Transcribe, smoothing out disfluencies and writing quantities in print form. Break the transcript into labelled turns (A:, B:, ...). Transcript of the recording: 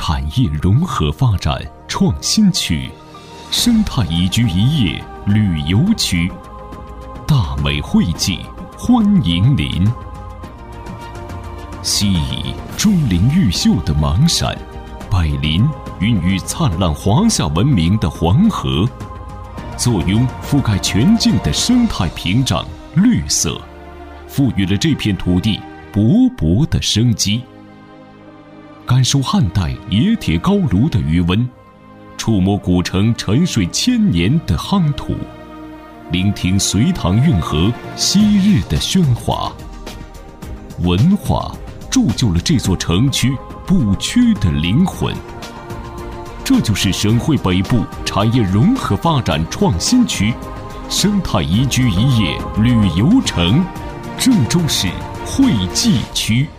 A: 产业融合发展创新区、生态宜居宜业旅游区，大美惠济欢迎您。西倚钟灵毓秀的邙山，百林孕育灿烂华夏文明的黄河，坐拥覆盖全境的生态屏障绿色，赋予了这片土地勃勃的生机。感受汉代冶铁高炉的余温，触摸古城沉睡千年的夯土，聆听隋唐运河昔日的喧哗。文化铸就了这座城区不屈的灵魂。这就是省会北部产业融合发展创新区、生态宜居宜业旅游城——郑州市惠济区。